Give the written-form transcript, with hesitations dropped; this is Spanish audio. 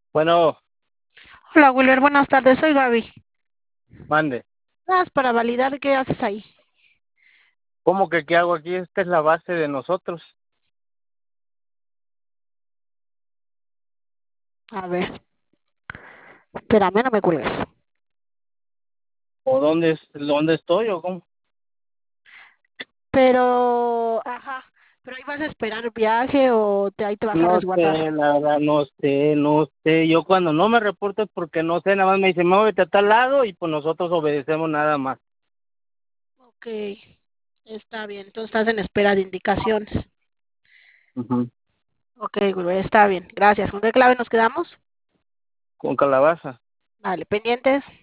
Bueno, Hola, Wilber, buenas tardes, soy Gaby. mande. Nada más para validar qué haces ahí. ¿Cómo que qué hago aquí? Esta es la base de nosotros. A ver, espérame, no me cuelgues. ¿O dónde estoy o cómo? Pero, ajá, pero ahí vas a esperar viaje o ahí te vas a No resguardar. sé, la verdad, no sé. Yo cuando no me reporto es porque no sé, nada más me dicen, muévete a tal lado y pues nosotros obedecemos nada más. Ok, está bien, entonces estás en espera de indicaciones. Ujú. Ok, Wilber, está bien, gracias. ¿Con qué clave nos quedamos? Con calabaza. Vale, pendientes.